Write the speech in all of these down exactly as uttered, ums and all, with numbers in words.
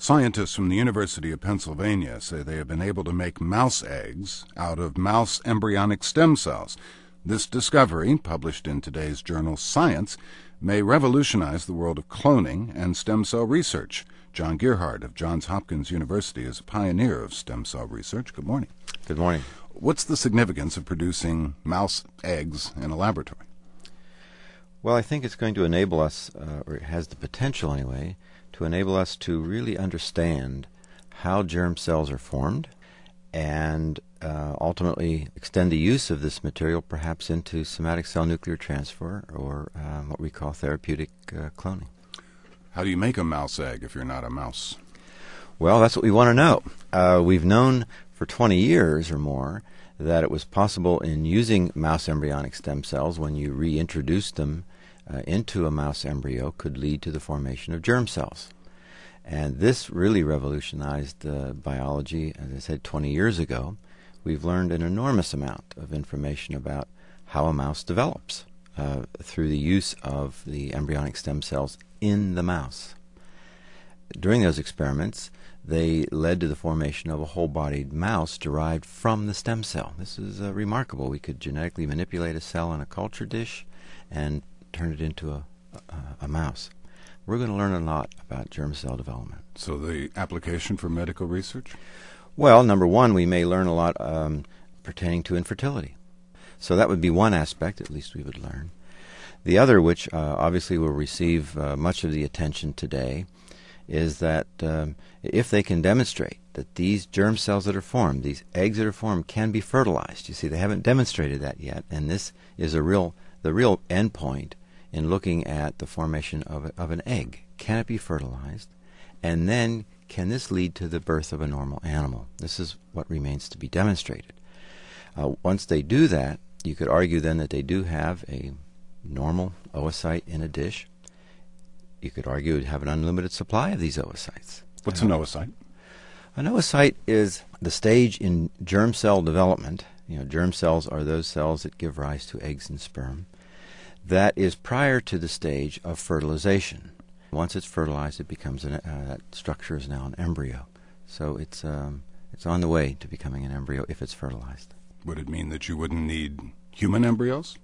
Scientists from the University of Pennsylvania say they have been able to make mouse eggs out of mouse embryonic stem cells. This discovery, published in today's journal Science, may revolutionize the world of cloning and stem cell research. John Gearhart of Johns Hopkins University is a pioneer of stem cell research. Good morning. Good morning. What's the significance of producing mouse eggs in a laboratory? Well, I think it's going to enable us, uh, or it has the potential anyway, to enable us to really understand how germ cells are formed and uh, ultimately extend the use of this material perhaps into somatic cell nuclear transfer, or um, what we call therapeutic uh, cloning. How do you make a mouse egg if you're not a mouse? Well, that's what we want to know. Uh, we've known for twenty years or more that it was possible in using mouse embryonic stem cells, when you reintroduced them uh, into a mouse embryo, could lead to the formation of germ cells. And this really revolutionized uh, biology, as I said, twenty years ago. We've learned an enormous amount of information about how a mouse develops uh, through the use of the embryonic stem cells in the mouse. During those experiments, they led to the formation of a whole-bodied mouse derived from the stem cell. This is uh, remarkable. We could genetically manipulate a cell in a culture dish and turn it into a, a, a mouse. We're going to learn a lot about germ cell development. So the application for medical research? Well, number one, we may learn a lot um, pertaining to infertility. So that would be one aspect, at least we would learn. The other, which uh, obviously will receive uh, much of the attention today, is that um, if they can demonstrate that these germ cells that are formed, these eggs that are formed, can be fertilized. You see, they haven't demonstrated that yet, and this is a real, the real end point in looking at the formation of, a, of an egg. Can it be fertilized? And then, can this lead to the birth of a normal animal? This is what remains to be demonstrated. Uh, once they do that, you could argue then that they do have a normal oocyte in a dish. You could argue it have an unlimited supply of these oocytes. What's an oocyte? An oocyte is the stage in germ cell development. You know, germ cells are those cells that give rise to eggs and sperm. That is prior to the stage of fertilization. Once it's fertilized, it becomes an, uh, that structure is now an embryo. So it's um, it's on the way to becoming an embryo if it's fertilized. Would it mean that you wouldn't need human embryos?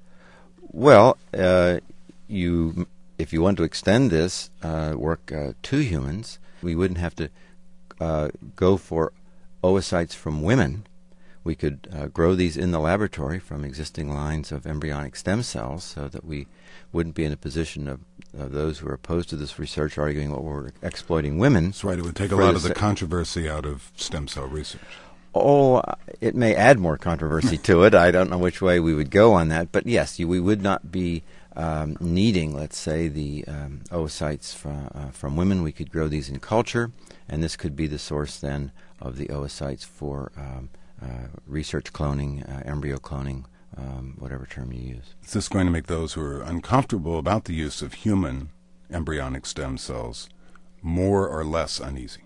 Well, uh, you if you want to extend this uh, work uh, to humans, we wouldn't have to uh, go for oocytes from women. We could uh, grow these in the laboratory from existing lines of embryonic stem cells, so that we wouldn't be in a position of, of those who are opposed to this research arguing what we're exploiting women. That's right. It would take a lot of the controversy out of stem cell research. Oh, it may add more controversy to it. I don't know which way we would go on that. But yes, you, we would not be um, needing, let's say, the um, oocytes from, uh, from women. We could grow these in culture, and this could be the source then of the oocytes for um, uh, research cloning, uh, embryo cloning, um, whatever term you use. Is this going to make those who are uncomfortable about the use of human embryonic stem cells more or less uneasy?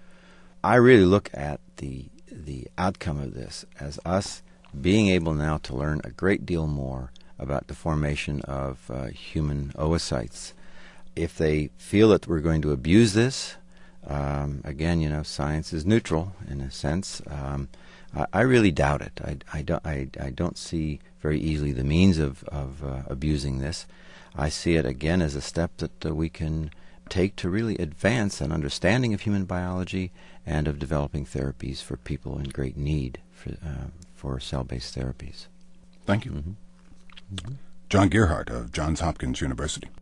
I really look at the the outcome of this as us being able now to learn a great deal more about the formation of uh, human oocytes. If they feel that we're going to abuse this, um, again, you know, science is neutral in a sense. Um, I, I really doubt it. I, I, don't, I, I don't see very easily the means of, of uh, abusing this. I see it again as a step that uh, we can take to really advance an understanding of human biology and of developing therapies for people in great need for, uh, for cell-based therapies. Thank you. Mm-hmm. Mm-hmm. John Gearhart of Johns Hopkins University.